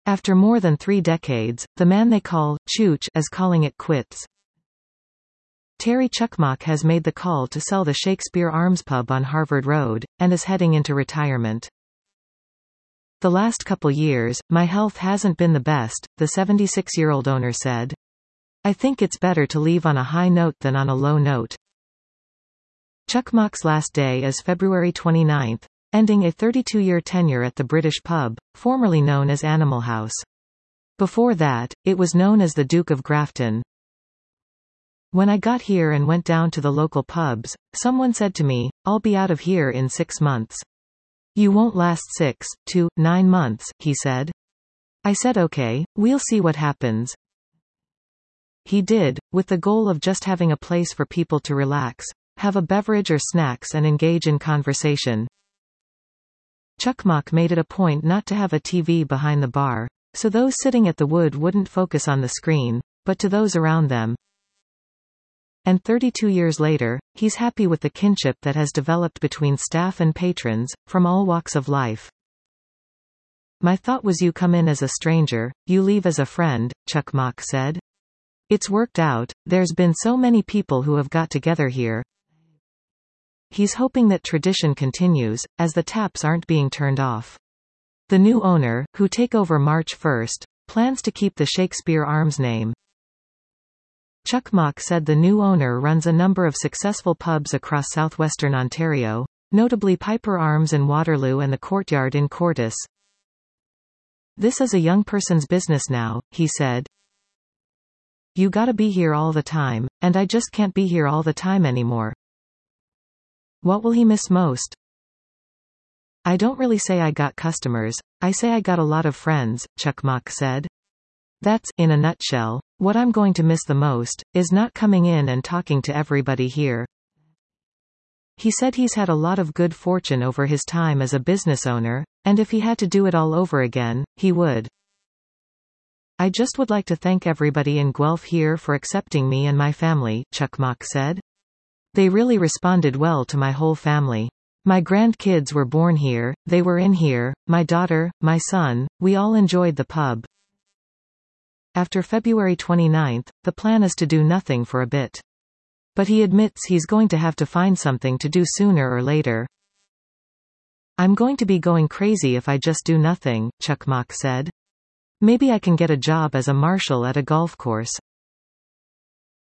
After more than 3 decades, the man they call Chooch is calling it quits. Terry Chukmok has made the call to sell the Shakespeare Arms pub on Harvard Road, and is heading into retirement. The last couple years, my health hasn't been the best, the 76-year-old owner said. I think it's better to leave on a high note than on a low note. Chukmok's last day is February 29, ending a 32-year tenure at the British pub, formerly known as Animal House. Before that, it was known as the Duke of Grafton. When I got here and went down to the local pubs, someone said to me, "I'll be out of here in 6 months." "You won't last 6 to 9 months, he said. I said okay, we'll see what happens. He did, with the goal of just having a place for people to relax, have a beverage or snacks and engage in conversation. Chukmok made it a point not to have a TV behind the bar, so those sitting at the wood wouldn't focus on the screen, but to those around them. And 32 years later, he's happy with the kinship that has developed between staff and patrons, from all walks of life. My thought was you come in as a stranger, you leave as a friend, Chukmok said. It's worked out, there's been so many people who have got together here. He's hoping that tradition continues, as the taps aren't being turned off. The new owner, who take over March 1, plans to keep the Shakespeare Arms name. Chukmok said the new owner runs a number of successful pubs across southwestern Ontario, notably Piper Arms in Waterloo and the Courtyard in Courtice. This is a young person's business now, he said. You gotta be here all the time, and I just can't be here all the time anymore. What will he miss most? I don't really say I got customers, I say I got a lot of friends, Chukmok said. That's, in a nutshell, what I'm going to miss the most, is not coming in and talking to everybody here. He said he's had a lot of good fortune over his time as a business owner, and if he had to do it all over again, he would. I just would like to thank everybody in Guelph here for accepting me and my family, Chukmok said. They really responded well to my whole family. My grandkids were born here, they were in here, my daughter, my son, we all enjoyed the pub. After February 29, the plan is to do nothing for a bit. But he admits he's going to have to find something to do sooner or later. I'm going to be going crazy if I just do nothing, Chukmok said. Maybe I can get a job as a marshal at a golf course.